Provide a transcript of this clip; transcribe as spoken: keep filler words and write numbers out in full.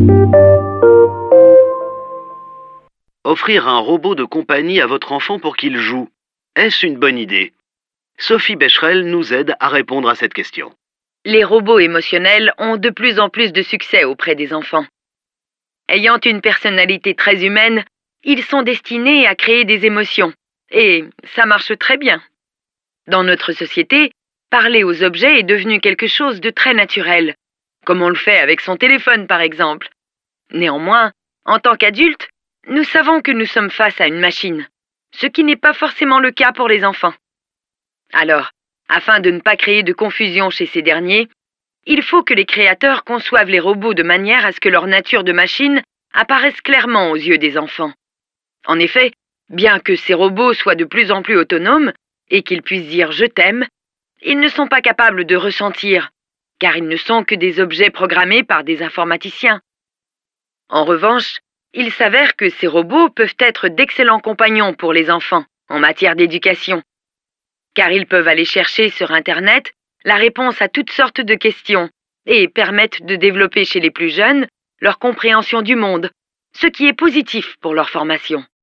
Offrir un robot de compagnie à votre enfant pour qu'il joue, est-ce une bonne idée? Sophie Becherel nous aide à répondre à cette question. Les robots émotionnels ont de plus en plus de succès auprès des enfants. Ayant une personnalité très humaine, ils sont destinés à créer des émotions. Et ça marche très bien. Dans notre société, parler aux objets est devenu quelque chose de très naturel, comme on le fait avec son téléphone par exemple. Néanmoins, en tant qu'adultes, nous savons que nous sommes face à une machine, ce qui n'est pas forcément le cas pour les enfants. Alors, afin de ne pas créer de confusion chez ces derniers, il faut que les créateurs conçoivent les robots de manière à ce que leur nature de machine apparaisse clairement aux yeux des enfants. En effet, bien que ces robots soient de plus en plus autonomes et qu'ils puissent dire « je t'aime », ils ne sont pas capables de ressentir, car ils ne sont que des objets programmés par des informaticiens. En revanche, il s'avère que ces robots peuvent être d'excellents compagnons pour les enfants en matière d'éducation, car ils peuvent aller chercher sur Internet la réponse à toutes sortes de questions et permettent de développer chez les plus jeunes leur compréhension du monde, ce qui est positif pour leur formation.